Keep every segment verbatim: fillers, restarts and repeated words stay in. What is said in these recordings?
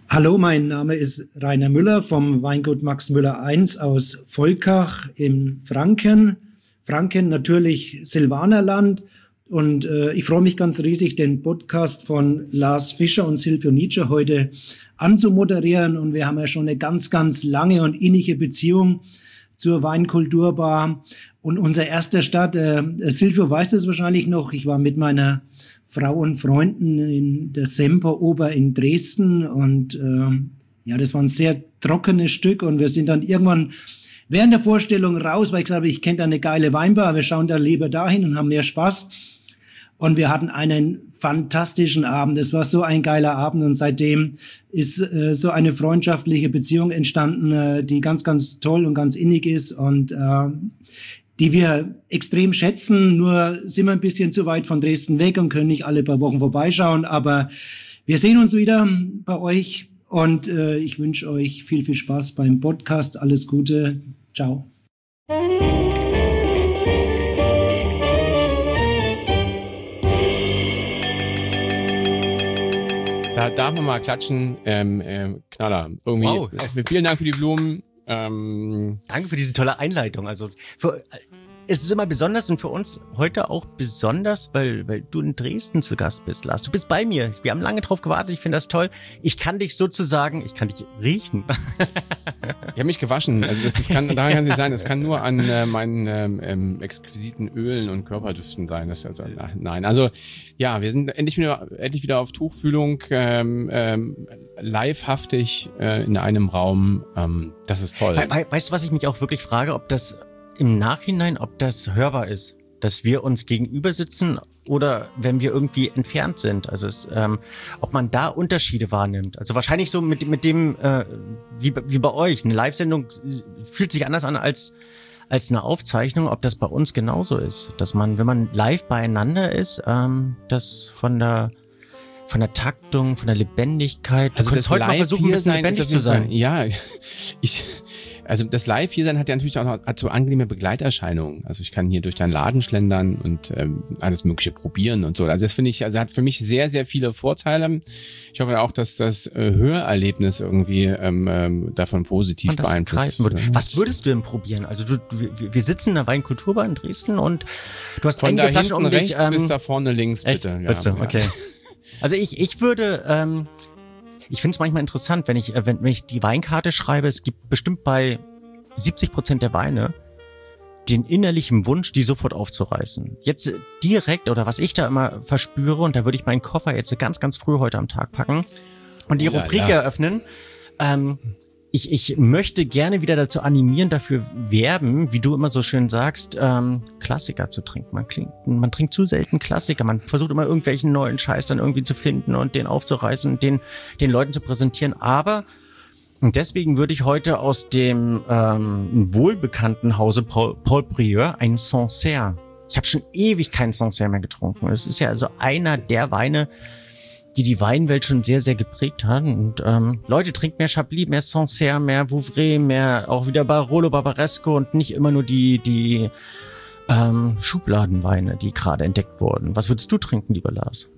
Hallo, mein Name ist Rainer Müller vom Weingut Max Müller eins aus Volkach in Franken. Franken natürlich Silvanerland. Und äh, ich freue mich ganz riesig, den Podcast von Lars Fischer und Silvio Nietzsche heute anzumoderieren. Und wir haben ja schon eine ganz, ganz lange und innige Beziehung zur Weinkulturbar. Und unser erster Start, äh, Silvio weiß das wahrscheinlich noch, ich war mit meiner Frau und Freunden in der Semperoper in Dresden und äh, ja, das war ein sehr trockenes Stück und wir sind dann irgendwann während der Vorstellung raus, weil ich gesagt habe, ich kenne da eine geile Weinbar, wir schauen da lieber dahin und haben mehr Spaß. Und wir hatten einen fantastischen Abend. Es war so ein geiler Abend und seitdem ist äh, so eine freundschaftliche Beziehung entstanden, äh, die ganz, ganz toll und ganz innig ist und äh, die wir extrem schätzen. Nur sind wir ein bisschen zu weit von Dresden weg und können nicht alle paar Wochen vorbeischauen. Aber wir sehen uns wieder bei euch und äh, ich wünsche euch viel, viel Spaß beim Podcast. Alles Gute. Ciao. Da darf man mal klatschen. Ähm, ähm, Knaller. Irgendwie. Wow. Vielen Dank für die Blumen. Ähm, Danke für diese tolle Einleitung. Also für, es ist immer besonders und für uns heute auch besonders, weil, weil du in Dresden zu Gast bist, Lars. Du bist bei mir. Wir haben lange drauf gewartet. Ich finde das toll. Ich kann dich sozusagen, ich kann dich riechen. Ich habe mich gewaschen. Also das, das kann, daran kann es nicht sein. Das kann nur an äh, meinen ähm, ähm, exquisiten Ölen und Körperdüften sein. Das also na, nein. Also ja, wir sind endlich wieder endlich wieder auf Tuchfühlung, ähm, ähm, livehaftig äh, in einem Raum. Ähm, das ist toll. We we weißt du, was ich mich auch wirklich frage, ob das im Nachhinein, ob das hörbar ist, dass wir uns gegenüber sitzen oder wenn wir irgendwie entfernt sind. Also es, ähm, ob man da Unterschiede wahrnimmt. Also wahrscheinlich so mit mit dem äh, wie wie bei euch. Eine Live-Sendung fühlt sich anders an als als eine Aufzeichnung. Ob das bei uns genauso ist, dass man, wenn man live beieinander ist, ähm, das von der von der Taktung, von der Lebendigkeit. Also das heute mal versuchen, ein bisschen Live-Hier-Sein lebendig ist auf zu jeden Fall, sein. ja, ich, also das Live hier sein hat ja natürlich auch noch hat so angenehme Begleiterscheinungen. Also ich kann hier durch deinen Laden schlendern und ähm, alles Mögliche probieren und so. Also das finde ich, also hat für mich sehr, sehr viele Vorteile. Ich hoffe auch, dass das äh, Hörerlebnis irgendwie ähm, ähm, davon positiv Und das beeinflusst wird. wird. Was würdest du denn probieren? Also du, wir, wir sitzen in der Weinkulturbar in Dresden und du hast Von einige da Flaschen hinten um dich. rechts Ähm, bis da vorne links, echt? bitte. Ja, Bitte? ja. Okay. Also ich, ich würde, ähm, ich finde es manchmal interessant, wenn ich, äh, wenn, wenn ich die Weinkarte schreibe, es gibt bestimmt bei siebzig Prozent der Weine den innerlichen Wunsch, die sofort aufzureißen. Jetzt direkt, oder was ich da immer verspüre, und da würde ich meinen Koffer jetzt ganz, ganz früh heute am Tag packen und die Oh, Rubrik ja, ja. eröffnen. Ähm, ich, ich möchte gerne wieder dazu animieren, dafür werben, wie du immer so schön sagst, ähm, Klassiker zu trinken. Man, klingt, man trinkt zu selten Klassiker. Man versucht immer irgendwelchen neuen Scheiß dann irgendwie zu finden und den aufzureißen und den, den Leuten zu präsentieren. Aber und deswegen würde ich heute aus dem ähm, wohlbekannten Hause Paul, Paul Brieur einen Sancerre. Ich habe schon ewig keinen Sancerre mehr getrunken. Es ist ja also einer der Weine, die die Weinwelt schon sehr, sehr geprägt hat. Und ähm, Leute, trinkt mehr Chablis, mehr Sancerre, mehr Vouvray, mehr auch wieder Barolo, Barbaresco und nicht immer nur die die ähm, Schubladenweine, die gerade entdeckt wurden. Was würdest du trinken, lieber Lars?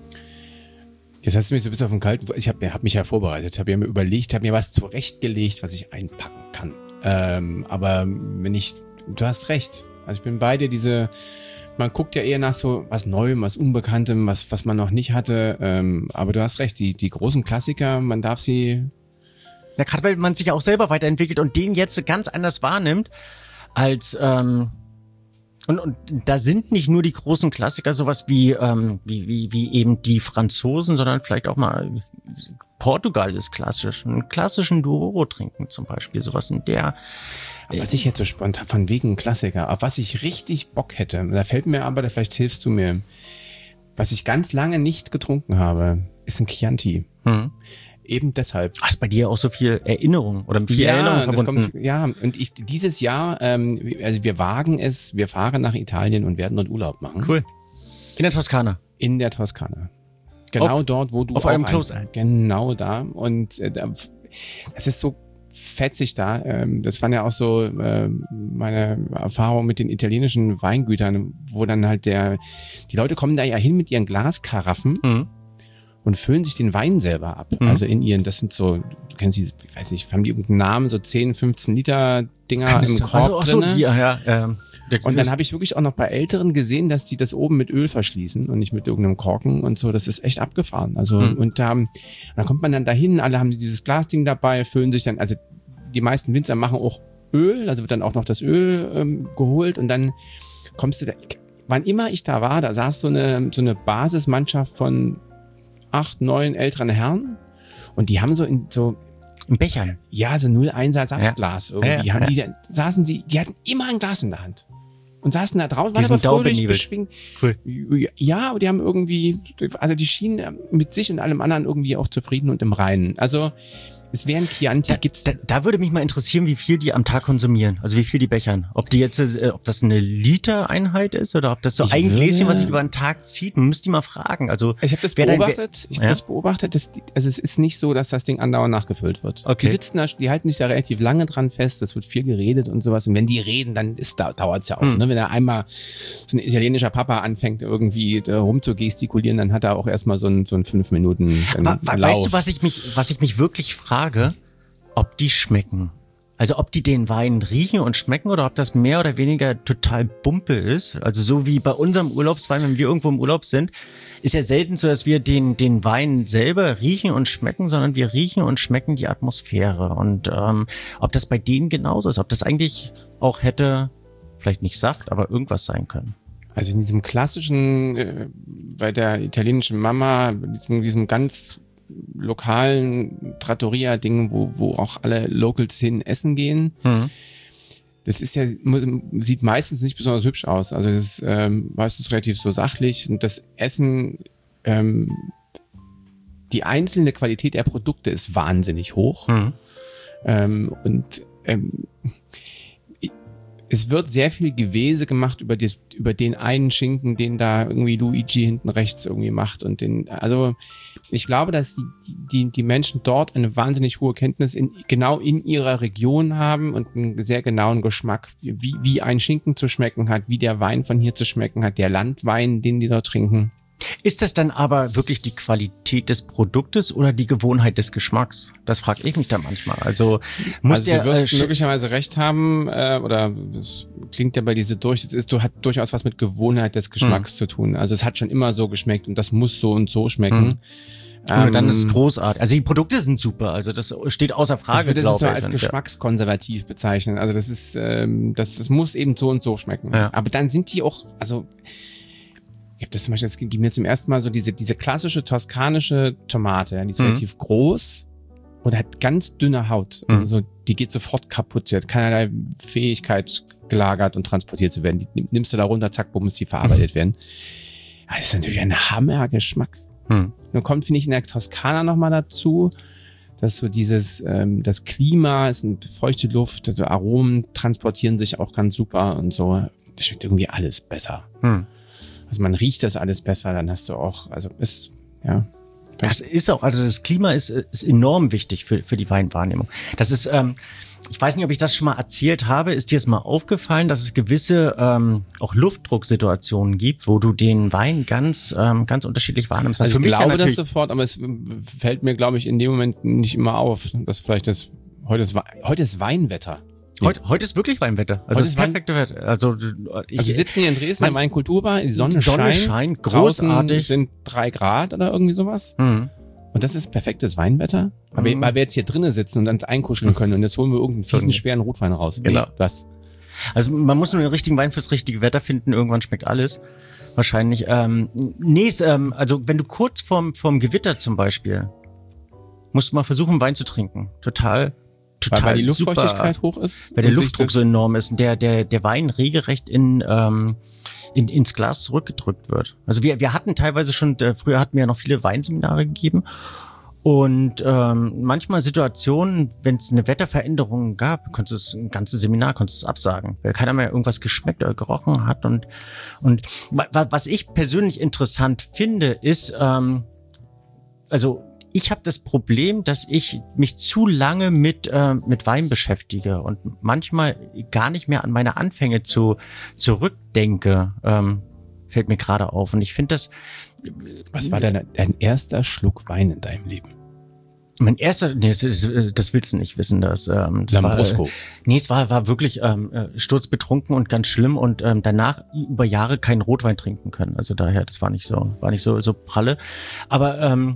Jetzt hast du mich so ein bisschen auf den kalten, ich habe hab mich ja vorbereitet, habe mir überlegt, habe mir was zurechtgelegt, was ich einpacken kann. Ähm, aber wenn ich, du hast recht, also ich bin bei dir, diese, man guckt ja eher nach so was Neuem, was Unbekanntem, was was man noch nicht hatte, ähm, aber du hast recht, die die großen Klassiker, man darf sie... Ja, gerade weil man sich ja auch selber weiterentwickelt und den jetzt ganz anders wahrnimmt als... Ähm Und, und da sind nicht nur die großen Klassiker, sowas wie, ähm, wie, wie, wie eben die Franzosen, sondern vielleicht auch mal Portugal ist klassisch. Einen klassischen Douro trinken zum Beispiel, sowas in der. Was ich jetzt so spontan, von wegen Klassiker, auf was ich richtig Bock hätte, da fällt mir aber, da vielleicht hilfst du mir, was ich ganz lange nicht getrunken habe, ist ein Chianti. Hm. Eben deshalb. Ach, ist bei dir auch so viel Erinnerung oder viel ja, Erinnerung das verbunden? kommt, ja, und ich dieses Jahr, ähm, also wir wagen es, wir fahren nach Italien und werden dort Urlaub machen. Cool. In der Toskana. In der Toskana. Genau auf, dort, wo du auf auch eurem ein, Kloster. Genau da. Und äh, da, das ist so fetzig da. Ähm, das waren ja auch so äh, meine Erfahrungen mit den italienischen Weingütern, wo dann halt der, die Leute kommen da ja hin mit ihren Glaskaraffen. Mhm. und füllen sich den Wein selber ab. Mhm. Also in ihren, das sind so, du kennst die, ich weiß nicht, haben die irgendeinen Namen, so zehn, fünfzehn Liter Dinger im Korb also, ach so, drinne. die, ja, ähm, der, Und dann habe ich wirklich auch noch bei Älteren gesehen, dass die das oben mit Öl verschließen und nicht mit irgendeinem Korken und so. Das ist echt abgefahren. Also Mhm. und da ähm, dann kommt man dann dahin, alle haben dieses Glasding dabei, füllen sich dann, also die meisten Winzer machen auch Öl, also wird dann auch noch das Öl ähm, geholt und dann kommst du da, wann immer ich da war, da saß so eine so eine Basismannschaft von acht, neun älteren Herren und die haben so in so in Bechern. ja, so null Einser Saftglas Ja. irgendwie. Ja, haben ja. die, da saßen sie, die hatten immer ein Glas in der Hand. Und saßen da draußen, Die waren aber sind fröhlich daubenebelt. beschwingt. Cool. Ja, aber die haben irgendwie, also die schienen mit sich und allem anderen irgendwie auch zufrieden und im Reinen. Also, es wäre ein Chianti, Da, gibt's. da, da würde mich mal interessieren, wie viel die am Tag konsumieren. Also wie viel die bechern. Ob die jetzt, äh, ob das eine Litereinheit ist oder ob das so Ich ein würde- Gläschen, was sich über den Tag zieht. Man müsste die mal fragen. Also Ich habe das wer dein- beobachtet. Ich habe Ja? das beobachtet. Dass die, also es ist nicht so, dass das Ding andauernd nachgefüllt wird. Okay. Die sitzen da, die halten sich da relativ lange dran fest. Es wird viel geredet und sowas. Und wenn die reden, dann ist da dauert's ja auch. Hm. Ne? Wenn er einmal so ein italienischer Papa anfängt irgendwie da rumzugestikulieren, dann hat er auch erstmal so ein so ein fünf Minuten Aber, we- Lauf. weißt du, was ich mich, was ich mich wirklich frage? Ob die schmecken. Also ob die den Wein riechen und schmecken oder ob das mehr oder weniger total Bumpe ist. Also so wie bei unserem Urlaubswein, wenn wir irgendwo im Urlaub sind, ist ja selten so, dass wir den, den Wein selber riechen und schmecken, sondern wir riechen und schmecken die Atmosphäre. Und ähm, ob das bei denen genauso ist, ob das eigentlich auch hätte, vielleicht nicht Saft, aber irgendwas sein können. Also in diesem klassischen, äh, bei der italienischen Mama, diesem, diesem ganz lokalen Trattoria-Ding, wo, wo auch alle Locals hin essen gehen. Mhm. Das ist ja, sieht meistens nicht besonders hübsch aus. Also das ist ähm, meistens relativ so sachlich und das Essen, ähm, die einzelne Qualität der Produkte ist wahnsinnig hoch. Mhm. Ähm, und ähm, es wird sehr viel Gewese gemacht über, das, über den einen Schinken, den da irgendwie Luigi hinten rechts irgendwie macht. Und den, also ich glaube, dass die, die, die Menschen dort eine wahnsinnig hohe Kenntnis in, genau in ihrer Region haben und einen sehr genauen Geschmack, wie, wie ein Schinken zu schmecken hat, wie der Wein von hier zu schmecken hat, der Landwein, den die dort trinken. Ist das dann aber wirklich die Qualität des Produktes oder die Gewohnheit des Geschmacks? Das frage ich mich da manchmal. Also muss also der, du wirst äh, sch- möglicherweise recht haben, äh, oder es klingt ja bei diese durch, es ist, du hat durchaus was mit Gewohnheit des Geschmacks Hm. zu tun. Also es hat schon immer so geschmeckt und das muss so und so schmecken. Hm. Und dann Ähm, ist es großartig. Also die Produkte sind super. Also das steht außer Frage, ich würde das glaube so ich. als Und, ja. geschmackskonservativ bezeichnen. Also das ist, ähm, das, das muss eben so und so schmecken. Ja. Aber dann sind die auch, also ich habe das zum Beispiel, das gibt mir zum ersten Mal so diese, diese klassische toskanische Tomate, ja, die ist Mhm. relativ groß und hat ganz dünne Haut. Mhm. Also die geht sofort kaputt. Die hat keinerlei Fähigkeit, gelagert und transportiert zu werden. Die nimmst du da runter, zack, bumm, muss die verarbeitet werden. Ja, das ist natürlich ein Hammergeschmack. Hm. Dann kommt, finde ich, in der Toskana nochmal dazu, dass so dieses, ähm, das Klima, ist eine feuchte Luft, also Aromen transportieren sich auch ganz super und so. Das schmeckt irgendwie alles besser. Hm. Also man riecht das alles besser, dann hast du auch, also ist, ja. Das ist auch, also das Klima ist, ist enorm wichtig für, für die Weinwahrnehmung. Das ist, ähm, ich weiß nicht, ob ich das schon mal erzählt habe, ist dir es mal aufgefallen, dass es gewisse ähm, auch Luftdrucksituationen gibt, wo du den Wein ganz ähm, ganz unterschiedlich wahrnimmst. Was Also für ich mich ja glaube das natürlich- sofort, aber es fällt mir, glaube ich, in dem Moment nicht immer auf, dass vielleicht das, heute ist, Wei- heute ist Weinwetter. Heute, heute ist wirklich Weinwetter. Also Heute das ist Wein- perfekte Wetter. Also, ich, Also wir sitzen hier in Dresden man- im einen Kulturbar, die Sonne, Die Sonne scheint, scheint, draußen großartig. sind drei Grad oder irgendwie sowas. Hm. Und das ist perfektes Weinwetter. Aber Mhm. weil wir jetzt hier drinnen sitzen und dann einkuscheln können und jetzt holen wir irgendeinen fiesen, Irgendwie. schweren Rotwein raus. Genau. Nee, das. Also man muss nur den richtigen Wein fürs richtige Wetter finden. Irgendwann schmeckt alles. Wahrscheinlich. Ähm, nee, es, ähm, also wenn du kurz vorm, vorm Gewitter zum Beispiel, musst du mal versuchen, Wein zu trinken. Total, total Weil, weil die super. Luftfeuchtigkeit hoch ist. Weil der und sich Luftdruck das- so enorm ist und der, der, der Wein regelrecht in, ähm, in, ins Glas zurückgedrückt wird. Also wir, wir hatten teilweise schon, äh, früher hatten wir ja noch viele Weinseminare gegeben. Und ähm, manchmal Situationen, wenn es eine Wetterveränderung gab, konntest du das ein ganzes Seminar konntest du es absagen, weil keiner mehr irgendwas geschmeckt oder gerochen hat. Und und wa- wa- was ich persönlich interessant finde, ist, ähm, also ich habe das Problem, dass ich mich zu lange mit äh, mit Wein beschäftige und manchmal gar nicht mehr an meine Anfänge zu zurückdenke. Ähm, fällt mir gerade auf. Und ich finde das Was war dein, dein erster Schluck Wein in deinem Leben? Mein erster, nee, das, das willst du nicht wissen, das, ähm, das Lambrusco. War, nee, es war, war wirklich ähm, sturzbetrunken und ganz schlimm und ähm, danach über Jahre keinen Rotwein trinken können. Also daher, das war nicht so, war nicht so so pralle. Aber ähm,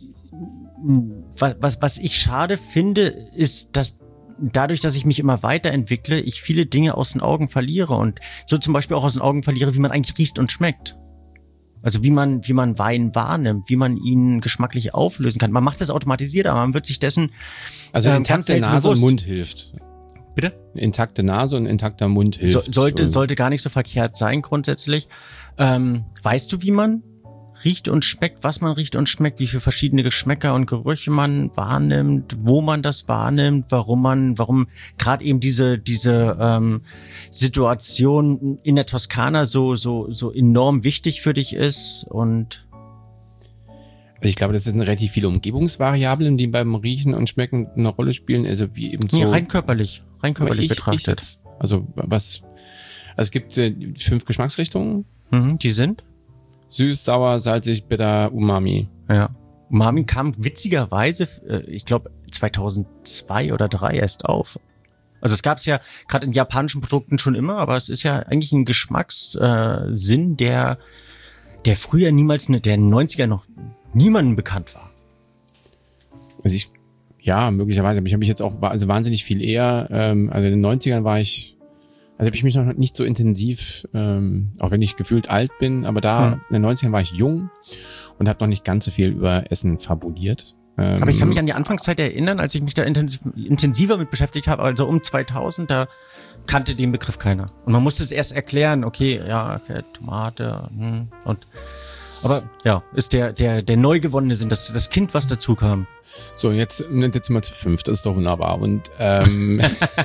was, was, was ich schade finde, ist, dass dadurch, dass ich mich immer weiterentwickle, ich viele Dinge aus den Augen verliere und so zum Beispiel auch aus den Augen verliere, wie man eigentlich riecht und schmeckt. Also wie man, wie man Wein wahrnimmt, wie man ihn geschmacklich auflösen kann. Man macht das automatisiert, aber man wird sich dessen Also äh, intakte Nase und Mund hilft. Bitte? Intakte Nase und intakter Mund hilft. So, sollte, sollte gar nicht so verkehrt sein grundsätzlich. Ähm, weißt du, wie man riecht und schmeckt, was man riecht und schmeckt, wie viele verschiedene Geschmäcker und Gerüche man wahrnimmt, wo man das wahrnimmt, warum man, warum gerade eben diese diese ähm, Situation in der Toskana so so so enorm wichtig für dich ist und Also ich glaube, das sind relativ viele Umgebungsvariablen, die beim Riechen und Schmecken eine Rolle spielen, also wie eben so nee, rein körperlich, rein körperlich ich, betrachtet. Ich jetzt, also was, also es gibt äh, fünf Geschmacksrichtungen. Mhm, die sind? Süß, sauer, salzig, bitter, Umami. Ja. Umami kam witzigerweise, äh, ich glaube zweitausendzwei oder drei erst auf. Also es gab es ja gerade in japanischen Produkten schon immer, aber es ist ja eigentlich ein Geschmackssinn, äh, der der früher niemals, ne, der in den neunziger noch niemandem bekannt war. Also ich, ja, möglicherweise, aber ich habe mich jetzt auch also wahnsinnig viel eher, ähm, also in den neunzigern war ich, also habe ich mich noch nicht so intensiv, ähm, auch wenn ich gefühlt alt bin, aber da hm. in den neunzigern war ich jung und habe noch nicht ganz so viel über Essen fabuliert. Ähm, aber ich kann mich an die Anfangszeit erinnern, als ich mich da intensiv, intensiver mit beschäftigt habe, also um zweitausend, da kannte den Begriff keiner. Und man musste es erst erklären, okay, ja, Fett, Tomate, hm, und aber ja, ist der der der neu gewonnene Sinn, das das Kind, was dazu kam. So, jetzt, jetzt sind wir zu fünf, das ist doch wunderbar. Und ähm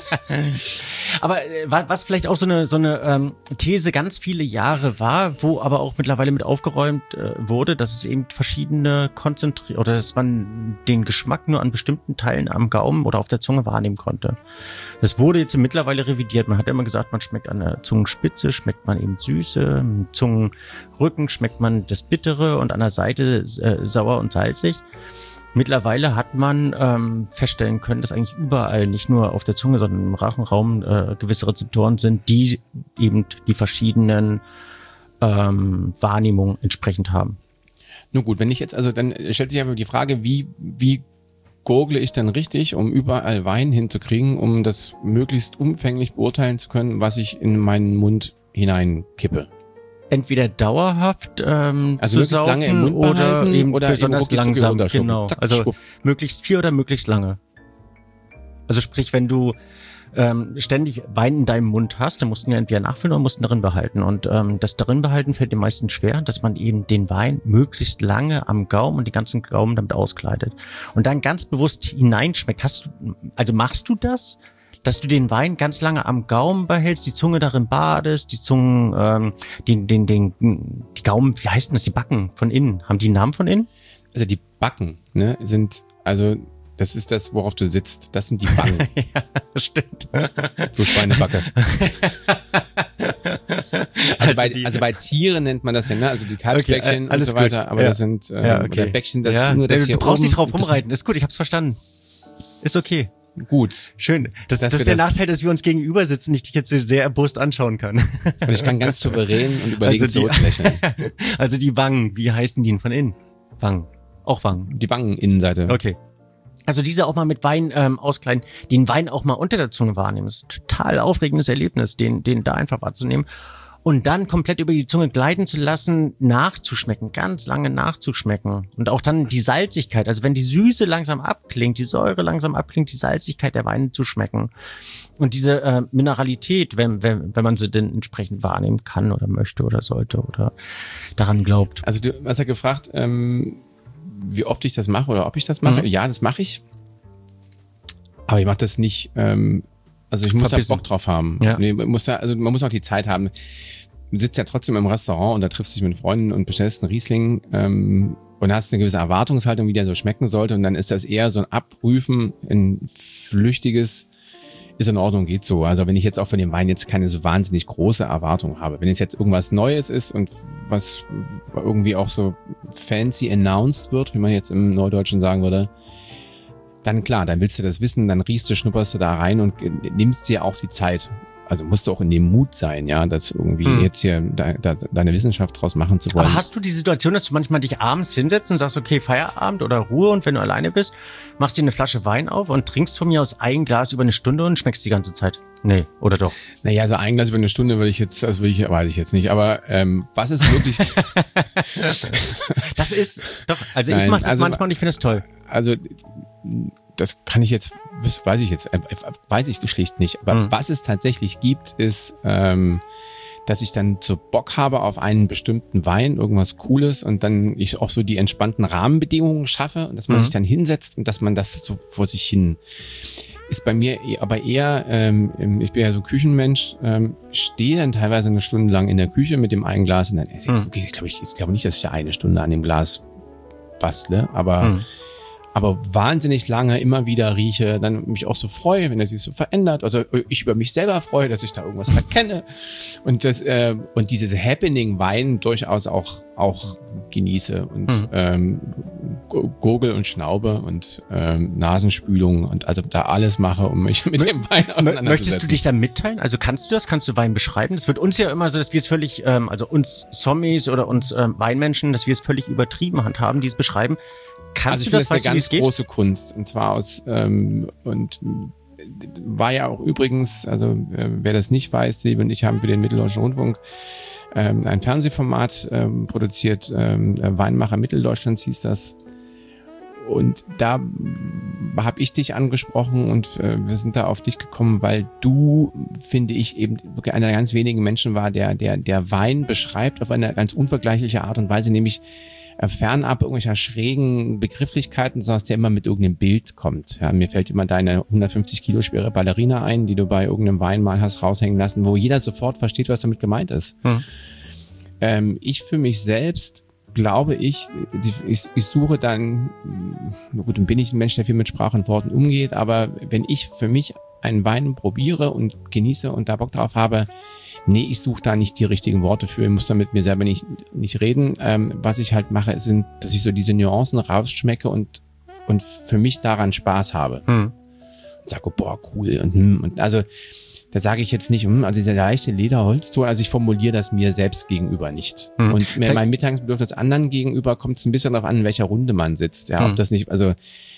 aber äh, was vielleicht auch so eine so eine ähm, These ganz viele Jahre war, wo aber auch mittlerweile mit aufgeräumt äh, wurde, dass es eben verschiedene konzentriert oder dass man den Geschmack nur an bestimmten Teilen am Gaumen oder auf der Zunge wahrnehmen konnte. Das wurde jetzt mittlerweile revidiert. Man hat immer gesagt, man schmeckt an der Zungenspitze, schmeckt man eben Süße, am Zungenrücken schmeckt man das Bittere und an der Seite äh, sauer und salzig. Mittlerweile hat man ähm, feststellen können, dass eigentlich überall, nicht nur auf der Zunge, sondern im Rachenraum äh, gewisse Rezeptoren sind, die eben die verschiedenen ähm, Wahrnehmungen entsprechend haben. Nun gut, wenn ich jetzt, also dann stellt sich aber die Frage, wie wie gurgle ich denn richtig, um überall Wein hinzukriegen, um das möglichst umfänglich beurteilen zu können, was ich in meinen Mund hineinkippe? Entweder dauerhaft ähm, also zu saufen lange im Mund oder eben oder besonders eben langsam. Genau. Zack, also schwupp. möglichst viel oder möglichst lange. Also sprich, wenn du ähm, ständig Wein in deinem Mund hast, dann musst du ihn ja entweder nachfüllen oder musst ihn darin behalten. Und ähm, das darin behalten fällt den meisten schwer, dass man eben den Wein möglichst lange am Gaumen und die ganzen Gaumen damit auskleidet. Und dann ganz bewusst hineinschmeckt. Hast du, also machst du das? Dass du den Wein ganz lange am Gaumen behältst, die Zunge darin badest, die Zungen, ähm, den, den, den, die Gaumen, wie heißt denn das, die Backen von innen? Haben die einen Namen von innen? Also die Backen, ne, sind, also das ist das, worauf du sitzt. Das sind die Wangen. Ja, stimmt. Du Schweinebacke. Also, also, bei, also bei Tieren nennt man das ja, ne? Also die Kalbsbäckchen okay, und so weiter, aber ja. das sind äh, ja, okay. oder Bäckchen, das ja, nur das du hier brauchst oben, nicht drauf rumreiten, ist gut, ich hab's verstanden. Ist okay. Gut. Schön. Das, Dass das ist wir der das- Nachteil, dass wir uns gegenüber sitzen und ich dich jetzt sehr erbost anschauen kann. Und ich kann ganz souverän und überlegen Also die- zurücklächeln. Also die Wangen, wie heißen die denn von innen? Wangen. Auch Wangen. Die Wangeninnenseite. Okay. Also diese auch mal mit Wein ähm, auskleiden, den Wein auch mal unter der Zunge wahrnehmen. Das ist ein total aufregendes Erlebnis, den, den da einfach wahrzunehmen. Und dann komplett über die Zunge gleiten zu lassen, nachzuschmecken, ganz lange nachzuschmecken. Und auch dann die Salzigkeit, also wenn die Süße langsam abklingt, die Säure langsam abklingt, die Salzigkeit der Weine zu schmecken. Und diese äh, Mineralität, wenn, wenn, wenn man sie denn entsprechend wahrnehmen kann oder möchte oder sollte oder daran glaubt. Also du hast ja gefragt, ähm, wie oft ich das mache oder ob ich das mache. Mhm. Ja, das mache ich. Aber ich mache das nicht, ähm, also ich muss da Verbissen. Bock drauf haben. Ja. Nee, man muss da, also man muss auch die Zeit haben. Du sitzt ja trotzdem im Restaurant und da triffst dich mit Freunden und bestellst einen Riesling ähm, und hast eine gewisse Erwartungshaltung, wie der so schmecken sollte. Und dann ist das eher so ein Abprüfen, ein flüchtiges, ist in Ordnung, geht so. Also wenn ich jetzt auch von dem Wein jetzt keine so wahnsinnig große Erwartung habe. Wenn es jetzt irgendwas Neues ist und was irgendwie auch so fancy announced wird, wie man jetzt im Neudeutschen sagen würde, dann klar, dann willst du das wissen, dann riechst du, schnupperst du da rein und nimmst dir auch die Zeit. Also musst du auch in dem Mut sein, ja, das irgendwie hm. jetzt hier de, de, deine Wissenschaft draus machen zu wollen. Aber hast du die Situation, dass du manchmal dich abends hinsetzt und sagst, okay, Feierabend oder Ruhe, und wenn du alleine bist, machst dir eine Flasche Wein auf und trinkst von mir aus ein Glas über eine Stunde und schmeckst die ganze Zeit? Nee, oder doch? Naja, also ein Glas über eine Stunde würde ich jetzt, das würde ich, weiß ich jetzt nicht, aber ähm, was ist wirklich... Das ist, doch, also Nein, ich mache das also, manchmal und ich finde es toll. Also... Das kann ich jetzt, weiß ich jetzt, weiß ich schlicht nicht. Aber mhm. was es tatsächlich gibt, ist, ähm, dass ich dann so Bock habe auf einen bestimmten Wein, irgendwas Cooles, und dann ich auch so die entspannten Rahmenbedingungen schaffe und dass man mhm. sich dann hinsetzt und dass man das so vor sich hin ist bei mir aber eher, ähm, ich bin ja so Küchenmensch, ähm, stehe dann teilweise eine Stunde lang in der Küche mit dem einen Glas und dann ist jetzt wirklich, ich glaube ich, ich glaube nicht, dass ich ja eine Stunde an dem Glas bastle, aber mhm. aber wahnsinnig lange immer wieder rieche, dann mich auch so freue, wenn er sich so verändert. Also ich über mich selber freue, dass ich da irgendwas erkenne und das äh, und dieses Happening Wein durchaus auch auch genieße und mhm. ähm, gurgel und schnaube und ähm, Nasenspülung und also da alles mache, um mich mit dem Wein auseinanderzusetzen. Möchtest du dich da mitteilen? Also kannst du das? Kannst du Wein beschreiben? Das wird uns ja immer so, dass wir es völlig, ähm, also uns Sommies oder uns ähm, Weinmenschen, dass wir es völlig übertrieben handhaben, die es beschreiben. Kannst also ich du das, finde das eine ganz große Kunst, und zwar aus ähm, und war ja auch übrigens, also äh, wer das nicht weiß, Silvia und ich haben für den Mitteldeutschen Rundfunk ähm, ein Fernsehformat ähm, produziert, ähm, Weinmacher Mitteldeutschlands hieß das, und da habe ich dich angesprochen und äh, wir sind da auf dich gekommen, weil du, finde ich, eben wirklich einer der ganz wenigen Menschen war, der der der Wein beschreibt auf eine ganz unvergleichliche Art und Weise, nämlich fernab irgendwelcher schrägen Begrifflichkeiten, sondern dass der immer mit irgendeinem Bild kommt. Ja, mir fällt immer deine hundertfünfzig Kilo schwere Ballerina ein, die du bei irgendeinem Wein mal hast raushängen lassen, wo jeder sofort versteht, was damit gemeint ist. Hm. Ähm, ich für mich selbst glaube ich, ich, ich suche dann, gut, dann bin ich ein Mensch, der viel mit Sprache und Worten umgeht, aber wenn ich für mich einen Wein probiere und genieße und da Bock drauf habe, nee, ich suche da nicht die richtigen Worte für, ich muss da mit mir selber nicht nicht reden. Ähm, was ich halt mache, sind, dass ich so diese Nuancen rausschmecke und und für mich daran Spaß habe. Hm. Und sage, oh, boah, cool. Und, und also, da sage ich jetzt nicht, also dieser leichte Lederholzton, also ich formuliere das mir selbst gegenüber nicht. Hm. Und mir mein Mitteilungsbedürfnis anderen gegenüber kommt es ein bisschen darauf an, in welcher Runde man sitzt. Ja, hm. ob das nicht, also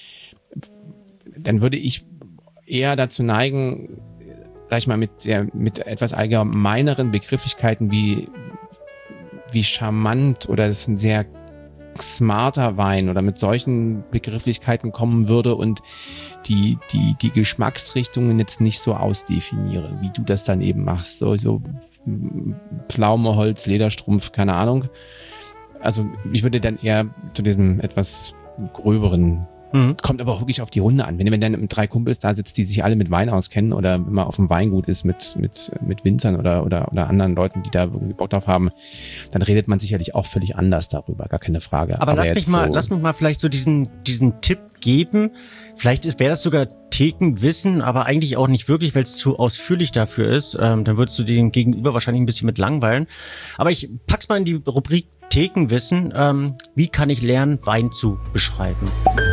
dann würde ich eher dazu neigen, sag ich mal, mit sehr, mit etwas allgemeineren Begrifflichkeiten wie, wie charmant oder das ist ein sehr smarter Wein oder mit solchen Begrifflichkeiten kommen würde und die, die, die Geschmacksrichtungen jetzt nicht so ausdefiniere, wie du das dann eben machst. So, so Pflaume, Holz, Lederstrumpf, keine Ahnung. Also ich würde dann eher zu diesem etwas gröberen. Mhm. Kommt aber auch wirklich auf die Runde an. Wenn, wenn dann drei Kumpels da sitzt, die sich alle mit Wein auskennen oder wenn man auf dem Weingut ist mit, mit, mit Winzern oder, oder, oder anderen Leuten, die da irgendwie Bock drauf haben, dann redet man sicherlich auch völlig anders darüber, gar keine Frage. Aber, aber lass mich mal, so lass mich mal vielleicht so diesen, diesen Tipp geben. Vielleicht ist, wäre das sogar Thekenwissen, aber eigentlich auch nicht wirklich, weil es zu ausführlich dafür ist. Ähm, dann würdest du den Gegenüber wahrscheinlich ein bisschen mit langweilen. Aber ich pack's mal in die Rubrik Thekenwissen. Ähm, wie kann ich lernen, Wein zu beschreiben?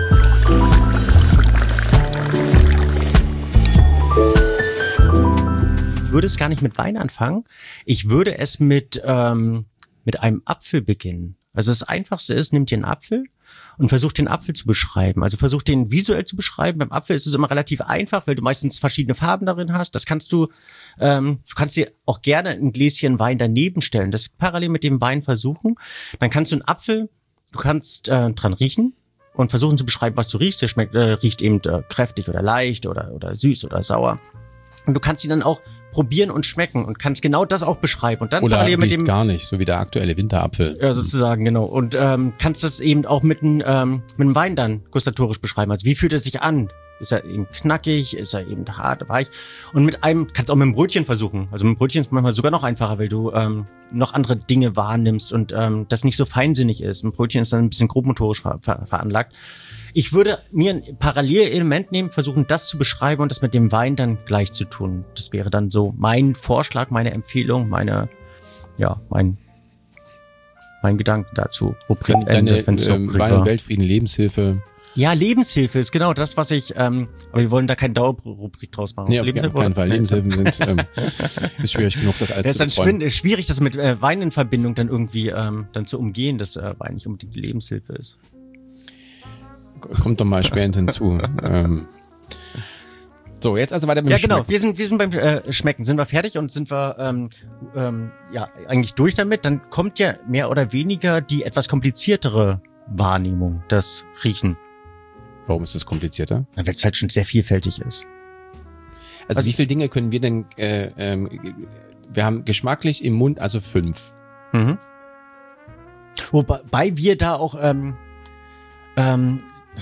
Ich würde es gar nicht mit Wein anfangen. Ich würde es mit ähm, mit einem Apfel beginnen. Also das Einfachste ist, nimmt dir einen Apfel und versucht den Apfel zu beschreiben. Also versucht den visuell zu beschreiben. Beim Apfel ist es immer relativ einfach, weil du meistens verschiedene Farben darin hast. Das kannst du, ähm, du kannst dir auch gerne ein Gläschen Wein daneben stellen. Das parallel mit dem Wein versuchen. Dann kannst du einen Apfel, du kannst äh, dran riechen und versuchen zu beschreiben, was du riechst. Der schmeckt, äh, riecht eben äh, kräftig oder leicht oder oder süß oder sauer. Und du kannst ihn dann auch probieren und schmecken und kannst genau das auch beschreiben. Und dann oder parallel mit riecht dem gar nicht, so wie der aktuelle Winterapfel. Ja, sozusagen, genau. Und ähm, kannst das eben auch mit einem ähm, mit einem Wein dann gustatorisch beschreiben. Also wie fühlt es sich an? Ist er eben knackig? Ist er eben hart, weich? Und mit einem kannst du auch mit dem Brötchen versuchen. Also mit dem Brötchen ist manchmal sogar noch einfacher, weil du ähm, noch andere Dinge wahrnimmst und ähm, das nicht so feinsinnig ist. Ein Brötchen ist dann ein bisschen grobmotorisch ver ver veranlagt. Ich würde mir ein Parallelelement nehmen, versuchen, das zu beschreiben und das mit dem Wein dann gleich zu tun. Das wäre dann so mein Vorschlag, meine Empfehlung, meine, ja, mein, mein Gedanken dazu. Rubrik Deine, Ende, deine ähm, Wein und Weltfrieden, Lebenshilfe. Ja, Lebenshilfe ist genau das, was ich, ähm, aber wir wollen da keine Dauerrubrik draus machen. Nee, auf keinen Fall. Lebenshilfen sind, ähm, ist schwierig genug, das alles das zu betreuen. Es ist schwierig, das mit äh, Wein in Verbindung dann irgendwie ähm, dann zu umgehen, dass äh, Wein nicht unbedingt die Lebenshilfe ist. Kommt doch mal später hinzu. ähm. So, jetzt also weiter mit dem Ja, genau. Schmecken. Wir sind, wir sind beim äh, Schmecken. Sind wir fertig und sind wir ähm, ähm, ja eigentlich durch damit? Dann kommt ja mehr oder weniger die etwas kompliziertere Wahrnehmung, das Riechen. Warum ist das komplizierter? Weil es halt schon sehr vielfältig ist. Also, also wie viele Dinge können wir denn? Äh, ähm, wir haben geschmacklich im Mund also fünf. Mhm. Wobei wir da auch ähm, ähm,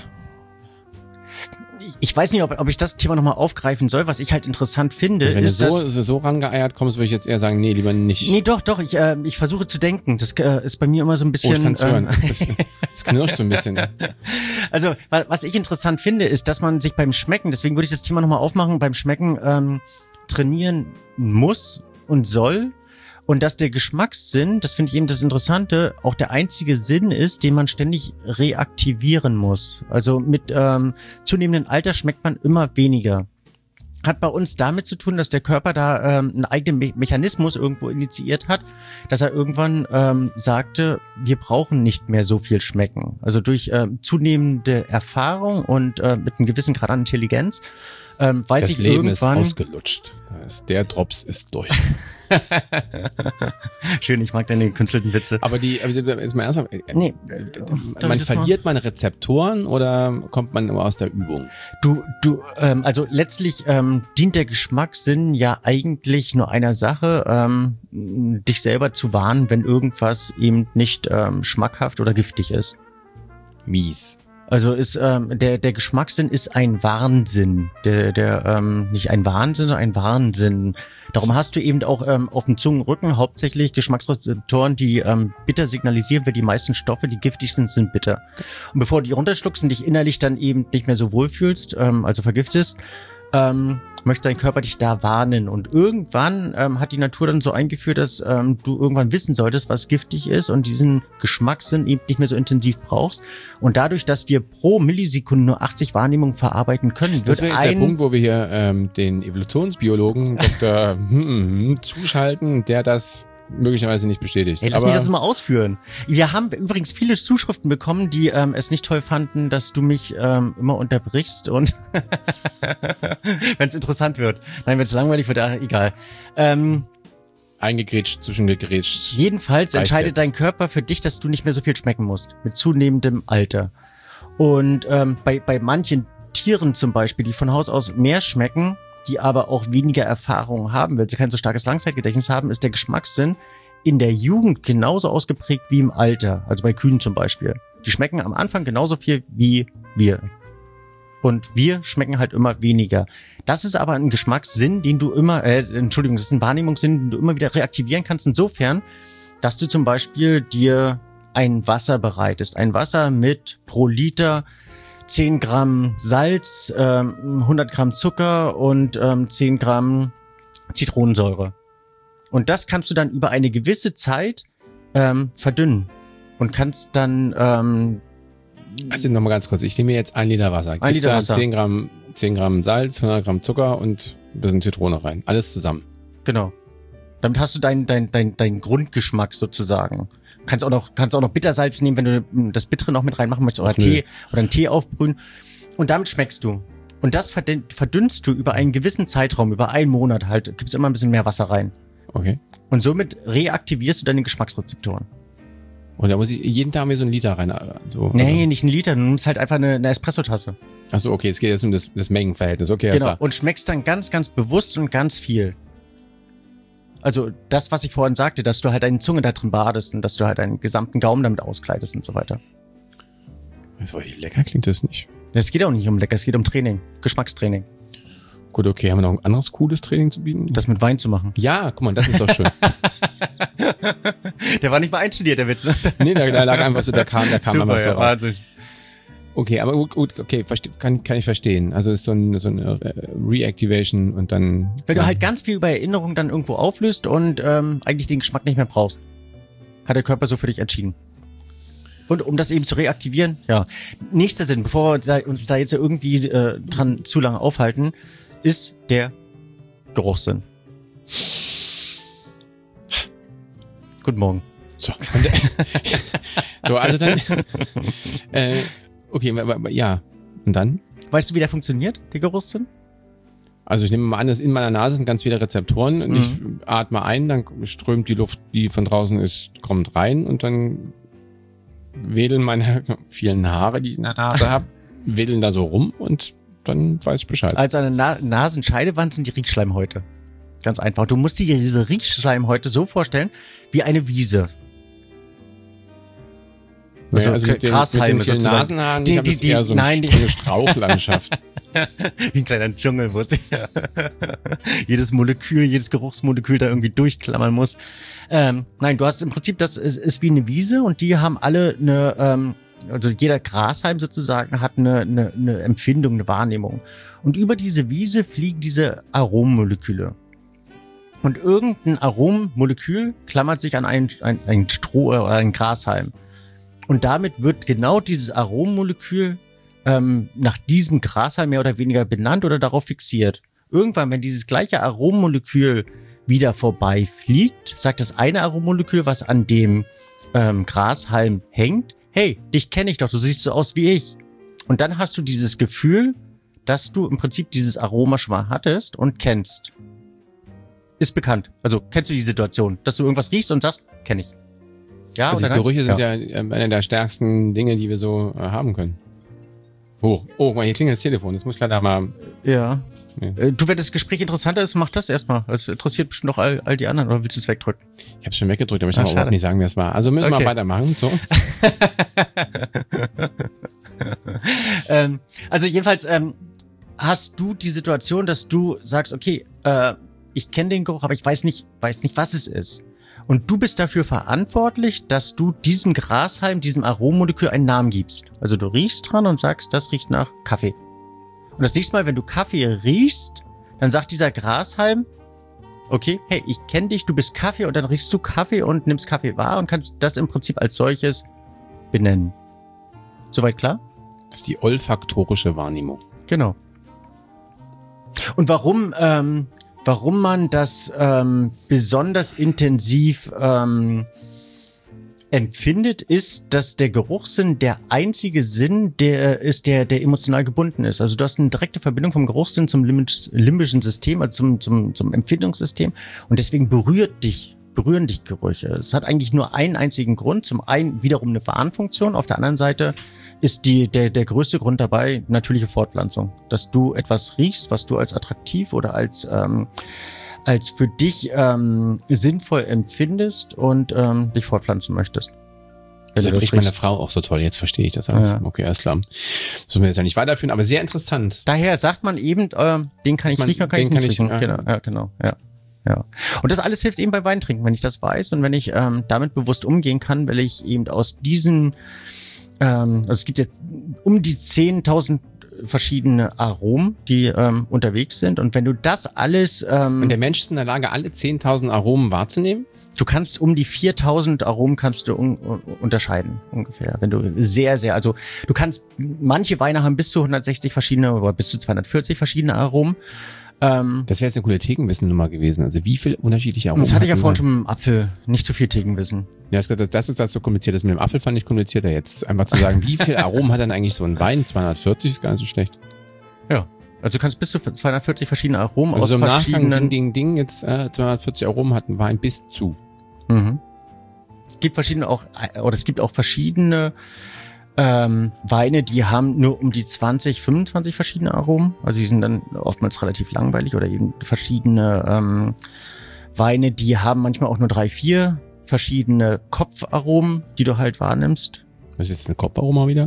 ich weiß nicht, ob, ob ich das Thema nochmal aufgreifen soll. Was ich halt interessant finde, also wenn ist, du so, dass, so rangeeiert kommst, würde ich jetzt eher sagen, nee, lieber nicht. Nee, doch, doch, ich, äh, ich versuche zu denken. Das äh, ist bei mir immer so ein bisschen... Oh, ich kann's ähm, hören. Das, bisschen, das knirscht so ein bisschen. Also, was ich interessant finde, ist, dass man sich beim Schmecken, deswegen würde ich das Thema nochmal aufmachen, beim Schmecken ähm, trainieren muss und soll. Und dass der Geschmackssinn, das finde ich eben das Interessante, auch der einzige Sinn ist, den man ständig reaktivieren muss. Also mit ähm, zunehmendem Alter schmeckt man immer weniger. Hat bei uns damit zu tun, dass der Körper da ähm, einen eigenen Me- Mechanismus irgendwo initiiert hat, dass er irgendwann ähm, sagte, wir brauchen nicht mehr so viel schmecken. Also durch ähm, zunehmende Erfahrung und äh, mit einem gewissen Grad an Intelligenz ähm, weiß das ich Leben irgendwann... ist ausgelutscht. Der Drops ist durch. Schön, ich mag deine künstlichen Witze. Aber die, aber jetzt mal ernsthaft, nee, man verliert man Rezeptoren oder kommt man immer aus der Übung? Du, du, ähm, also letztlich ähm, dient der Geschmackssinn ja eigentlich nur einer Sache, ähm, dich selber zu warnen, wenn irgendwas eben nicht ähm, schmackhaft oder giftig ist. Mies. Also ist ähm, der der Geschmackssinn ist ein Warnsinn, der der ähm, nicht ein Wahnsinn, sondern ein Warnsinn. Darum hast du eben auch ähm, auf dem Zungenrücken hauptsächlich Geschmacksrezeptoren, die ähm, bitter signalisieren, weil die meisten Stoffe, die giftig sind, sind bitter. Und bevor du die runterschluckst und dich innerlich dann eben nicht mehr so wohlfühlst, ähm, also vergiftest, ähm, möchte dein Körper dich da warnen. Und irgendwann ähm, hat die Natur dann so eingeführt, dass ähm, du irgendwann wissen solltest, was giftig ist und diesen Geschmackssinn eben nicht mehr so intensiv brauchst. Und dadurch, dass wir pro Millisekunde nur achtzig Wahrnehmungen verarbeiten können, wird das wäre jetzt ein... der Punkt, wo wir hier ähm, den Evolutionsbiologen Doktor zuschalten, der das möglicherweise nicht bestätigt. Hey, lass Aber mich das mal ausführen. Wir haben übrigens viele Zuschriften bekommen, die ähm, es nicht toll fanden, dass du mich ähm, immer unterbrichst und wenn es interessant wird. Nein, wenn es langweilig wird, ach, egal. Ähm, eingegrätscht, zwischengegrätscht. Jedenfalls entscheidet jetzt dein Körper für dich, dass du nicht mehr so viel schmecken musst, mit zunehmendem Alter. Und ähm, bei, bei manchen Tieren zum Beispiel, die von Haus aus mehr schmecken, die aber auch weniger Erfahrung haben, weil sie kein so starkes Langzeitgedächtnis haben, ist der Geschmackssinn in der Jugend genauso ausgeprägt wie im Alter. Also bei Kühen zum Beispiel. Die schmecken am Anfang genauso viel wie wir. Und wir schmecken halt immer weniger. Das ist aber ein Geschmackssinn, den du immer, äh, Entschuldigung, das ist ein Wahrnehmungssinn, den du immer wieder reaktivieren kannst, insofern, dass du zum Beispiel dir ein Wasser bereitest. Ein Wasser mit pro Liter zehn Gramm Salz, ähm, hundert Gramm Zucker und ähm, zehn Gramm Zitronensäure. Und das kannst du dann über eine gewisse Zeit ähm, verdünnen und kannst dann... Ähm, also nochmal ganz kurz, ich nehme jetzt ein Liter Wasser. Ein Liter Wasser. zehn Gramm, zehn Gramm Salz, hundert Gramm Zucker und ein bisschen Zitrone rein. Alles zusammen. Genau. Damit hast du deinen dein, dein, dein Grundgeschmack sozusagen. Kannst auch noch, kannst auch noch Bittersalz nehmen, wenn du das Bittere noch mit reinmachen möchtest, oder Ach, Tee oder einen Tee aufbrühen. Und damit schmeckst du. Und das verdünnst du über einen gewissen Zeitraum, über einen Monat halt, gibst immer ein bisschen mehr Wasser rein. Okay. Und somit reaktivierst du deine Geschmacksrezeptoren. Und da muss ich jeden Tag mir so einen Liter rein. So, nee, oder? Nicht einen Liter, du nimmst halt einfach eine, eine Espressotasse. Ach so, okay, es geht jetzt um das, das Mengenverhältnis. Okay, genau. Klar. Und schmeckst dann ganz, ganz bewusst und ganz viel. Also das, was ich vorhin sagte, dass du halt deine Zunge da drin badest und dass du halt deinen gesamten Gaumen damit auskleidest und so weiter. Das war lecker, klingt das nicht. Es geht auch nicht um lecker, es geht um Training, Geschmackstraining. Gut, okay, haben wir noch ein anderes cooles Training zu bieten? Das mit Wein zu machen. Ja, guck mal, das ist doch schön. Der war nicht mal einstudiert, der Witz. Ne? Nee, da, da lag einfach so, der kam, der kam Super, einfach so ja, raus. Wahnsinn. Okay, aber gut, gut okay, verste- kann, kann ich verstehen. Also ist so, ein, so eine Reactivation und dann... Weil du halt ganz viel über Erinnerungen dann irgendwo auflöst und ähm, eigentlich den Geschmack nicht mehr brauchst. Hat der Körper so für dich entschieden. Und um das eben zu reaktivieren, ja. Nächster Sinn, bevor wir da, uns da jetzt irgendwie äh, dran zu lange aufhalten, ist der Geruchssinn. Guten Morgen. So, und, so also dann... äh, okay, ja. Und dann? Weißt du, wie der funktioniert, der Geruchssinn? Also ich nehme mal an, dass in meiner Nase sind ganz viele Rezeptoren und Mhm. ich atme ein, dann strömt die Luft, die von draußen ist, kommt rein und dann wedeln meine vielen Haare, die ich in der Nase habe, wedeln da so rum und dann weiß ich Bescheid. Also eine Na- Nasenscheidewand sind die Riechschleimhäute. Ganz einfach. Du musst dir diese Riechschleimhäute so vorstellen, wie eine Wiese. Also, also mit den, Grashalme mit den vielen sozusagen. Nasenhaaren, Die- ich habe die- jetzt die- eher so eine, nein, die- so eine Strauchlandschaft. Wie ein kleiner Dschungel, wo sich jedes Molekül, jedes Geruchsmolekül da irgendwie durchklammern muss. Ähm, nein, du hast im Prinzip, das ist, ist wie eine Wiese und die haben alle eine, ähm, also jeder Grashalm sozusagen hat eine, eine, eine Empfindung, eine Wahrnehmung. Und über diese Wiese fliegen diese Arommoleküle. Und irgendein Arommolekül klammert sich an einen, ein, ein Stroh oder einen Grashalm. Und damit wird genau dieses Arommolekül ähm, nach diesem Grashalm mehr oder weniger benannt oder darauf fixiert. Irgendwann, wenn dieses gleiche Arommolekül wieder vorbeifliegt, sagt das eine Arommolekül, was an dem ähm, Grashalm hängt, hey, dich kenne ich doch, du siehst so aus wie ich. Und dann hast du dieses Gefühl, dass du im Prinzip dieses Aroma schon mal hattest und kennst. Ist bekannt. Also kennst du die Situation, dass du irgendwas riechst und sagst, kenne ich. Ja, Also oder die nein? Gerüche sind Ja. ja, äh, eine der stärksten Dinge, die wir so äh, haben können. Oh, oh, guck mal, hier klingelt das Telefon. Das muss ich leider mal... Ja. Ja. Äh, Du, wenn das Gespräch interessanter ist, mach das erstmal. Es interessiert bestimmt noch all, all die anderen, oder willst du es wegdrücken? Ich habe schon weggedrückt, aber ich Ah, kann auch schade. überhaupt nicht sagen, wer es war. Also müssen Okay. wir weitermachen. So. ähm, also jedenfalls ähm, hast du die Situation, dass du sagst, okay, äh, ich kenne den Geruch, aber ich weiß nicht, weiß nicht, was es ist. Und du bist dafür verantwortlich, dass du diesem Grashalm, diesem Arommolekül einen Namen gibst. Also du riechst dran und sagst, das riecht nach Kaffee. Und das nächste Mal, wenn du Kaffee riechst, dann sagt dieser Grashalm, okay, hey, ich kenne dich, du bist Kaffee, und dann riechst du Kaffee und nimmst Kaffee wahr und kannst das im Prinzip als solches benennen. Soweit klar? Das ist die olfaktorische Wahrnehmung. Genau. Und warum, ähm, warum man das ähm, besonders intensiv ähm, empfindet, ist, dass der Geruchssinn der einzige Sinn, der ist, der, der emotional gebunden ist. Also du hast eine direkte Verbindung vom Geruchssinn zum limbisch, limbischen System, also zum, zum, zum Empfindungssystem, und deswegen berührt dich, berühren dich Gerüche. Es hat eigentlich nur einen einzigen Grund. Zum einen wiederum eine Warnfunktion, auf der anderen Seite ist die, der, der größte Grund dabei natürliche Fortpflanzung. Dass du etwas riechst, was du als attraktiv oder als, ähm, als für dich ähm, sinnvoll empfindest und ähm, dich fortpflanzen möchtest. Das Wenn du riecht meine riechst. Frau auch so toll. Jetzt verstehe ich das alles. Ja. Okay, alles klar. Müssen wir jetzt ja nicht weiterführen, aber sehr interessant. Daher sagt man eben, ähm, den kann Dass ich man- riechen, kann den ich kann nicht ich, riechen. ja. Genau, ja, genau, ja. Ja. Und das alles hilft eben bei Weintrinken, wenn ich das weiß und wenn ich ähm, damit bewusst umgehen kann, weil ich eben aus diesen, ähm, also es gibt jetzt um die zehntausend verschiedene Aromen, die ähm, unterwegs sind, und wenn du das alles, ähm, Und der Mensch ist in der Lage, alle zehntausend Aromen wahrzunehmen? du kannst um die viertausend Aromen kannst du un un unterscheiden, ungefähr. Wenn du sehr, sehr, also du kannst, manche Weine haben bis zu hundertsechzig verschiedene oder bis zu zweihundertvierzig verschiedene Aromen. Ähm, Das wäre jetzt eine coole Thekenwissen-Nummer gewesen. Also wie viele unterschiedliche Aromen das hatte ich ja hatten vorhin wir? schon mit dem Apfel, nicht zu viel Thekenwissen. Ja, das, das, das ist das so kompliziert. Das mit dem Apfel fand ich komplizierter jetzt. Einfach zu sagen, wie viel Aromen hat denn eigentlich so ein Wein? zweihundertvierzig ist gar nicht so schlecht. Ja. Also du kannst bis zu zweihundertvierzig verschiedene Aromen Also aus so im Nachgang, verschiedenen... Ding, Ding, Ding, jetzt äh, zweihundertvierzig Aromen hat ein Wein bis zu. Mhm. Gibt verschiedene auch, oder es gibt auch verschiedene ähm, Weine, die haben nur um die zwanzig, fünfundzwanzig verschiedene Aromen. Also die sind dann oftmals relativ langweilig, oder eben verschiedene ähm, Weine, die haben manchmal auch nur drei, vier verschiedene Kopfaromen, die du halt wahrnimmst. Was ist jetzt ein Kopfaroma wieder?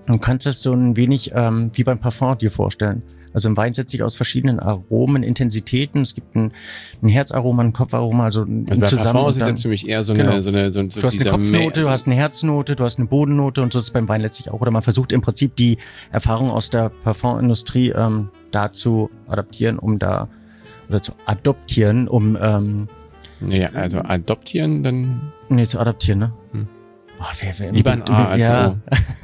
Du kannst es so ein wenig ähm, wie beim Parfum dir vorstellen. Also ein Wein setzt sich aus verschiedenen Aromen, Intensitäten. Es gibt ein, ein Herzaroma, ein Kopfaroma, also ein Also bei zusammen. Parfum ist es jetzt für mich eher so eine, genau. so eine, so, so Du hast eine dieser Kopfnote, Mä- du hast eine Herznote, du hast eine Bodennote und so ist es beim Wein letztlich auch. Oder man versucht im Prinzip die Erfahrung aus der Parfumindustrie ähm, da zu adaptieren, um da oder zu adoptieren, um ähm, Ja, also adoptieren, dann nee, zu adaptieren, ne? Hm. Oh, wer, wer, lieber ein A als ja. ein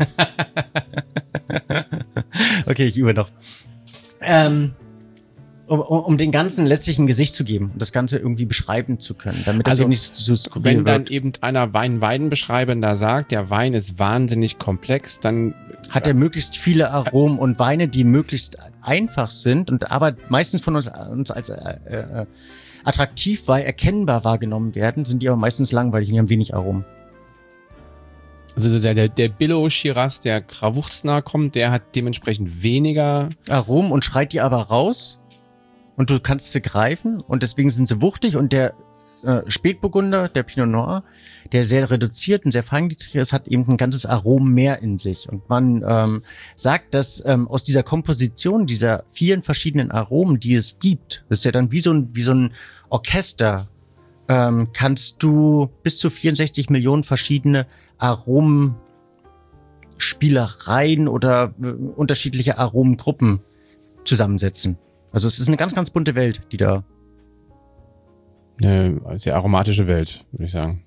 O. Okay, ich übe noch. Ähm, um, um um den Ganzen letztlich ein Gesicht zu geben, das Ganze irgendwie beschreiben zu können, damit das Also, eben nicht so skurril Wenn dann wird. eben einer Wein-Weidenbeschreibender sagt, der Wein ist wahnsinnig komplex, dann Hat er möglichst viele Aromen und Weine, die möglichst einfach sind und aber meistens von uns, uns als äh, äh, attraktiv weil erkennbar wahrgenommen werden, sind die aber meistens langweilig und die haben wenig Aromen. also der, der, der Billo Shiraz, der Krawuchsner kommt, der hat dementsprechend weniger. Aromen und schreit die aber raus und du kannst sie greifen und deswegen sind sie wuchtig und der äh, Spätburgunder, der Pinot Noir, der sehr reduziert und sehr feingliedrig ist, hat eben ein ganzes Arom mehr in sich und man ähm, sagt, dass ähm, aus dieser Komposition dieser vielen verschiedenen Aromen, die es gibt, das ist ja dann wie so ein, wie so ein Orchester, ähm, kannst du bis zu vierundsechzig Millionen verschiedene Aromenspielereien oder äh, unterschiedliche Aromengruppen zusammensetzen. Also es ist eine ganz, ganz bunte Welt, die da... Eine sehr aromatische Welt, würde ich sagen.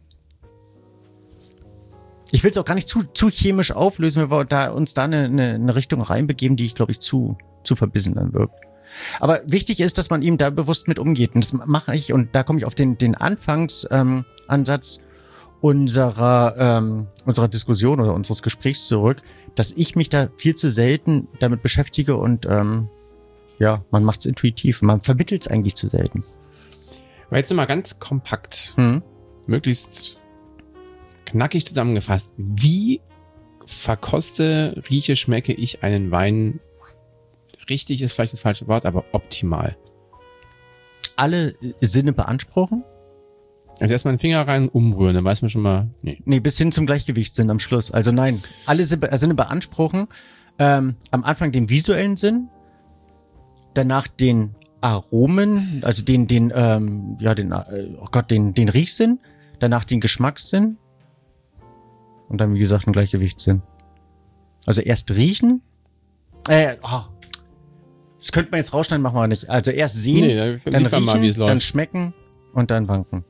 Ich will es auch gar nicht zu, zu chemisch auflösen, weil wir da, uns da eine, eine, eine Richtung reinbegeben, die ich, glaube ich, zu, zu verbissen dann wirkt. Aber wichtig ist, dass man eben da bewusst mit umgeht. Und das mache ich, und da komme ich auf den, den Anfangsansatz ähm, Ansatz unserer, ähm, unserer Diskussion oder unseres Gesprächs zurück, dass ich mich da viel zu selten damit beschäftige und ähm, ja, man macht es intuitiv. Man vermittelt es eigentlich zu selten. Aber jetzt mal ganz kompakt, Hm? möglichst knackig zusammengefasst. Wie verkoste, rieche, schmecke ich einen Wein? Richtig ist vielleicht das falsche Wort, aber optimal. Alle Sinne beanspruchen? Also erstmal einen Finger rein, umrühren, dann weiß man schon mal, nee. Nee, bis hin zum Gleichgewichtssinn am Schluss. Also nein, alle Sinne beanspruchen. Ähm, am Anfang den visuellen Sinn, danach den Aromen, also den, den, ähm, ja, den, äh, oh Gott, den, den Riechsinn, danach den Geschmackssinn und dann, wie gesagt, einen Gleichgewichtssinn. Also erst riechen, äh, oh, das könnte man jetzt rausschneiden, machen wir nicht. Also erst sehen, Nee, da dann sieht man riechen, mal, wie es läuft. dann schmecken und dann wanken.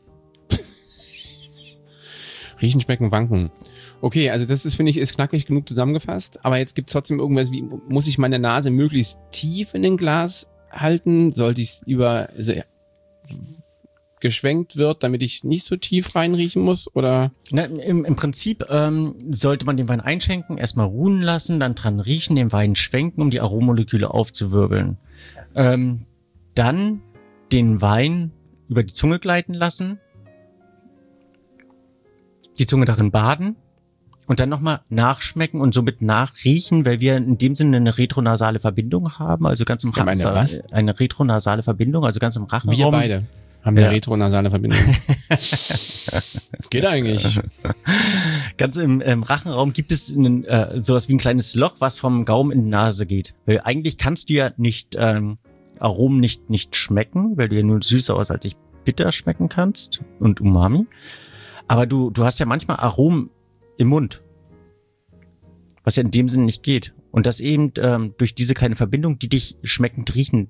Riechen, schmecken, wanken. Okay, also das ist, finde ich, ist knackig genug zusammengefasst, aber jetzt gibt's trotzdem irgendwas, wie muss ich meine Nase möglichst tief in den Glas halten? Sollte ich es lieber also, geschwenkt wird, damit ich nicht so tief reinriechen muss? Oder? Na, im, Im Prinzip ähm, sollte man den Wein einschenken, erstmal ruhen lassen, dann dran riechen, den Wein schwenken, um die Arommoleküle aufzuwirbeln. Ähm, dann den Wein über die Zunge gleiten lassen, die Zunge darin baden und dann nochmal nachschmecken und somit nachriechen, weil wir in dem Sinne eine retronasale Verbindung haben, also ganz im Wir haben Rachen. eine was? Eine retronasale Verbindung, also ganz im Rachenraum. Wir beide haben Ja. eine retronasale Verbindung. Geht eigentlich. Ganz im, im Rachenraum gibt es einen, äh, sowas wie ein kleines Loch, was vom Gaumen in die Nase geht. Weil eigentlich kannst du ja nicht ähm, Aromen nicht nicht schmecken, weil du ja nur süßer aus als ich bitter schmecken kannst und Umami. Aber du du hast ja manchmal Aromen im Mund, was ja in dem Sinne nicht geht. Und das eben ähm, durch diese kleine Verbindung, die dich schmeckend riechen,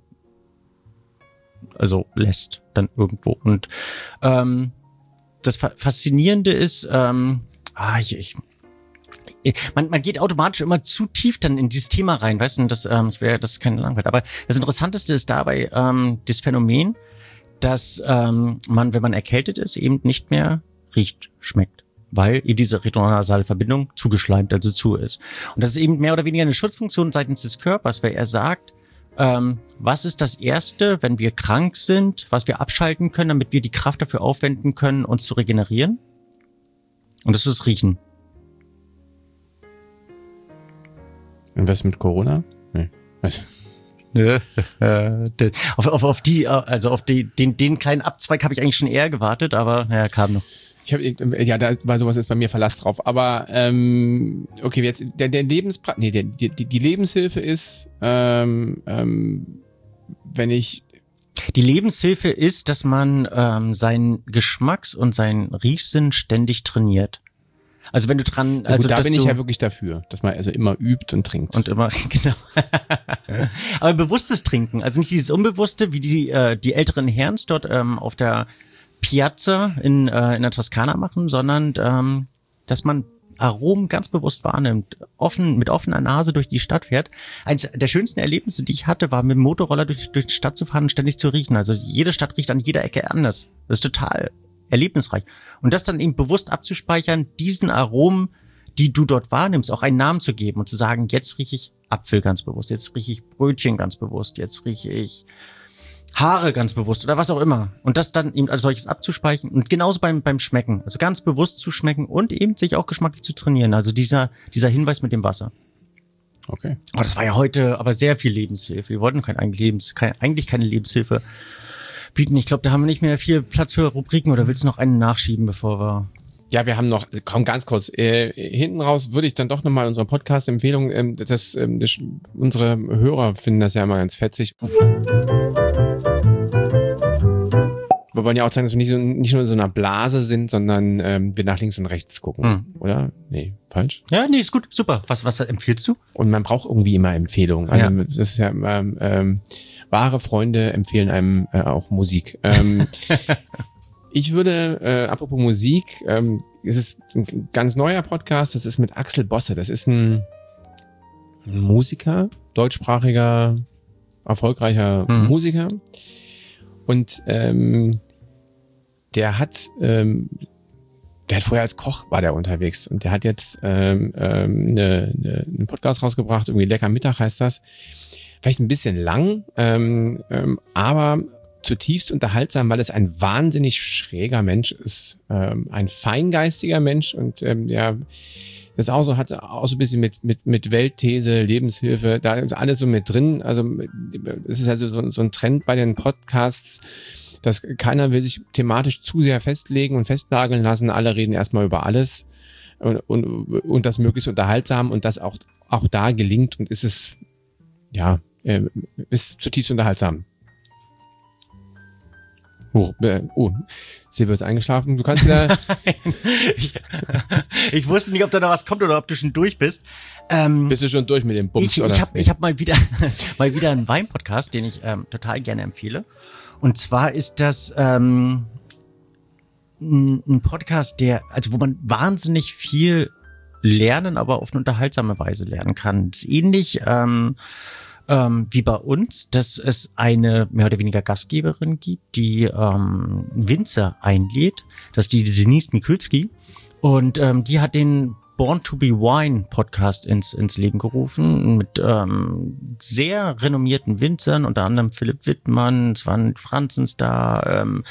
also lässt dann irgendwo. Und ähm, das Fa- Faszinierende ist, ähm, ah, ich, ich, ich, man, man geht automatisch immer zu tief dann in dieses Thema rein, weißt du, und das, ähm, ich wäre, das ist keine Langweil. Aber das Interessanteste ist dabei ähm, das Phänomen, dass ähm, man, wenn man erkältet ist, eben nicht mehr riecht, schmeckt, weil eben diese retronasale Verbindung zugeschleimt, also zu ist. Und das ist eben mehr oder weniger eine Schutzfunktion seitens des Körpers, weil er sagt, ähm, was ist das Erste, wenn wir krank sind, was wir abschalten können, damit wir die Kraft dafür aufwenden können, uns zu regenerieren? Und das ist Riechen. Und was mit Corona? Nee. auf, auf, auf die, also auf die, den, den kleinen Abzweig habe ich eigentlich schon eher gewartet, aber ja, kam noch. Ich habe ja, da war sowas ist bei mir Verlass drauf. Aber ähm, okay, jetzt der der Lebenspra nee, der, die die Lebenshilfe ist, ähm, ähm, wenn ich Die Lebenshilfe ist, dass man ähm, seinen Geschmacks- und seinen Riechsinn ständig trainiert. Also wenn du dran, ja, also gut, da dass bin ich du, ja wirklich dafür, dass man also immer übt und trinkt. und immer genau. Aber bewusstes Trinken, also nicht dieses Unbewusste, wie die äh, die älteren Herren dort ähm, auf der Piazza in äh, in der Toskana machen, sondern ähm, dass man Aromen ganz bewusst wahrnimmt, offen mit offener Nase durch die Stadt fährt. Eins der schönsten Erlebnisse, die ich hatte, war mit dem Motorroller durch, durch die Stadt zu fahren und ständig zu riechen. Also jede Stadt riecht an jeder Ecke anders. Das ist total erlebnisreich. Und das dann eben bewusst abzuspeichern, diesen Aromen, die du dort wahrnimmst, auch einen Namen zu geben und zu sagen, jetzt rieche ich Apfel ganz bewusst, jetzt rieche ich Brötchen ganz bewusst, jetzt rieche ich Haare ganz bewusst oder was auch immer. Und das dann eben als solches abzuspeichern und genauso beim beim Schmecken, also ganz bewusst zu schmecken und eben sich auch geschmacklich zu trainieren. Also dieser dieser Hinweis mit dem Wasser. Okay. Oh, das war ja heute aber sehr viel Lebenshilfe. Wir wollten kein, eigentlich, Lebens, kein, eigentlich keine Lebenshilfe bieten. Ich glaube, da haben wir nicht mehr viel Platz für Rubriken oder willst du noch einen nachschieben, bevor wir... Ja, wir haben noch, komm ganz kurz, äh, hinten raus würde ich dann doch nochmal unsere Podcast-Empfehlung, ähm, das, ähm, das, unsere Hörer finden das ja immer ganz fetzig. Wir wollen ja auch sagen, dass wir nicht, so, nicht nur in so einer Blase sind, sondern ähm, wir nach links und rechts gucken, hm. oder? Nee, falsch? Ja, nee, ist gut, super. Was, was empfiehlst du? Und man braucht irgendwie immer Empfehlungen. Also ja. Das ist ja immer, ähm, wahre Freunde empfehlen einem äh, auch Musik. Ähm, ich würde, äh, apropos Musik, ähm, es ist ein ganz neuer Podcast, das ist mit Axel Bosse. Das ist ein Musiker, deutschsprachiger, erfolgreicher hm. Musiker. Und ähm, der hat, ähm, der hat vorher als Koch war der unterwegs und der hat jetzt ähm, ähm, ne, ne, einen Podcast rausgebracht, irgendwie Lecker Mittag heißt das. Vielleicht ein bisschen lang, ähm, ähm, aber zutiefst unterhaltsam, weil es ein wahnsinnig schräger Mensch ist, ähm, ein feingeistiger Mensch und ähm, der das auch so hat auch so ein bisschen mit mit mit Weltthese, Lebenshilfe, da ist alles so mit drin. Also es ist also so, so ein Trend bei den Podcasts, dass keiner will sich thematisch zu sehr festlegen und festnageln lassen. Alle reden erstmal über alles und und, und das möglichst unterhaltsam und das auch auch da gelingt und ist es ja äh, ist zutiefst unterhaltsam. Oh, äh, oh, Silvio ist eingeschlafen. Du kannst wieder... ich, ich wusste nicht, ob da noch was kommt oder ob du schon durch bist. Ähm, bist du schon durch mit dem Bums? Ich, oder? ich habe ich hab mal wieder mal wieder einen Wein-Podcast, den ich ähm, total gerne empfehle. Und zwar ist das ähm, ein, ein Podcast, der, also wo man wahnsinnig viel lernen, aber auf eine unterhaltsame Weise lernen kann. Das ist ähnlich ähm, Ähm, wie bei uns, dass es eine mehr oder weniger Gastgeberin gibt, die ähm, Winzer einlädt. Das ist die Denise Mikulski. Und ähm, die hat den Born to be Wine Podcast ins ins Leben gerufen mit ähm, sehr renommierten Winzern, unter anderem Philipp Wittmann, Sven Franzens da. Ähm,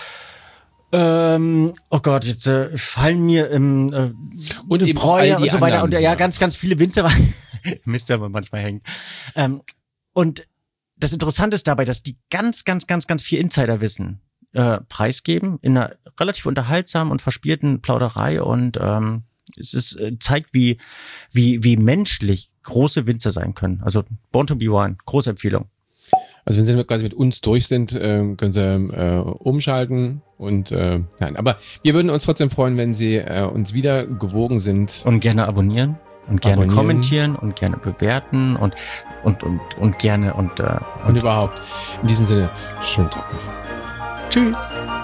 ähm, oh Gott, jetzt äh, fallen mir im äh, und eben Breuer und so weiter. Anderen, und ja, ja, ganz, ganz viele Winzer. Mist, wenn man manchmal hängt. Ähm, und das Interessante ist dabei, dass die ganz, ganz, ganz, ganz viel Insiderwissen äh, preisgeben in einer relativ unterhaltsamen und verspielten Plauderei und ähm, es ist, äh, zeigt, wie, wie, wie menschlich große Winzer sein können. Also Born to be Wine, große Empfehlung. Also wenn Sie quasi mit uns durch sind, äh, können Sie äh, umschalten und äh, nein, aber wir würden uns trotzdem freuen, wenn Sie äh, uns wieder gewogen sind. Und gerne abonnieren. Und gerne abonnieren. kommentieren und gerne bewerten und und und und gerne und äh, und, und überhaupt. In diesem Sinne, schönen Tag noch. Tschüss.